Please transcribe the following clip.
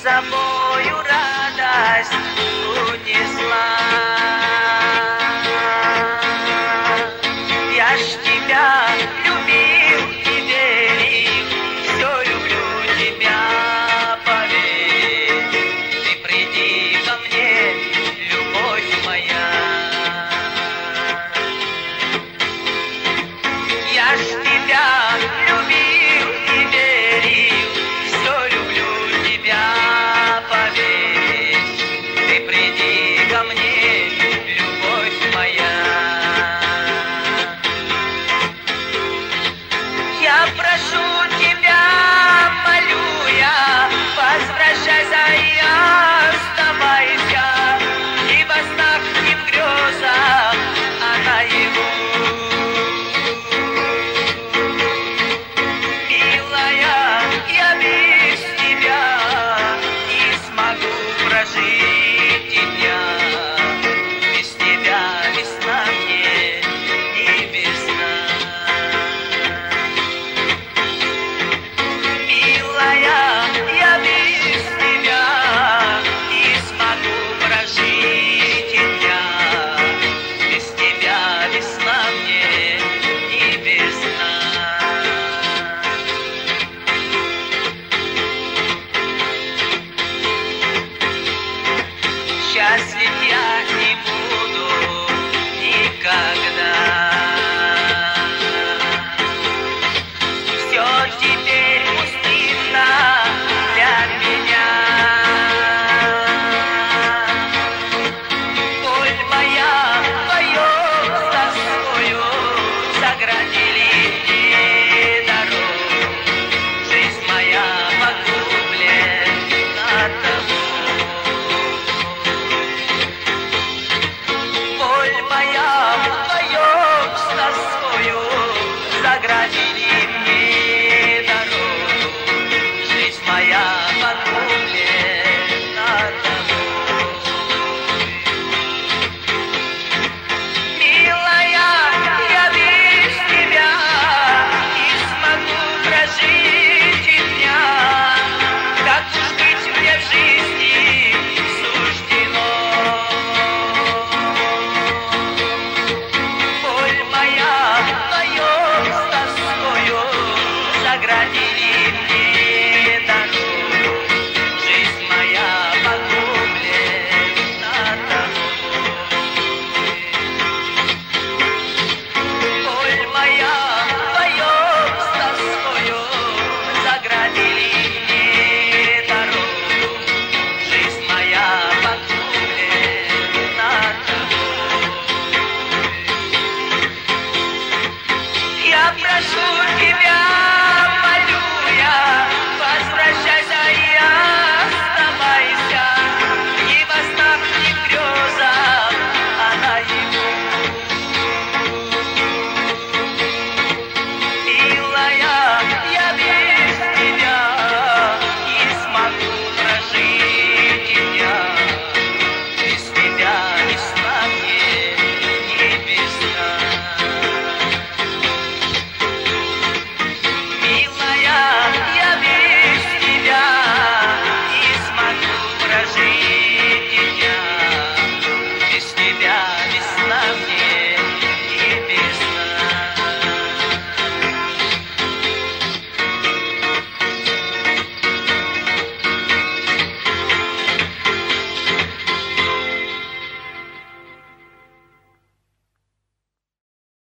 собою радость унесла. Я ж тебя любил и верил, все люблю тебя, поверь. Ты приди ко мне, любовь моя. Я ж тебя любил и верил, все люблю тебя, поверь. Ты приди ко мне, любовь моя. Я прошу тебя, молю я, возвращайся и оставайся, ни во снах, ни в грезах, а наяву. Милая, я без тебя не смогу прожить и дня. Без тебя весна мне не весна. Милая,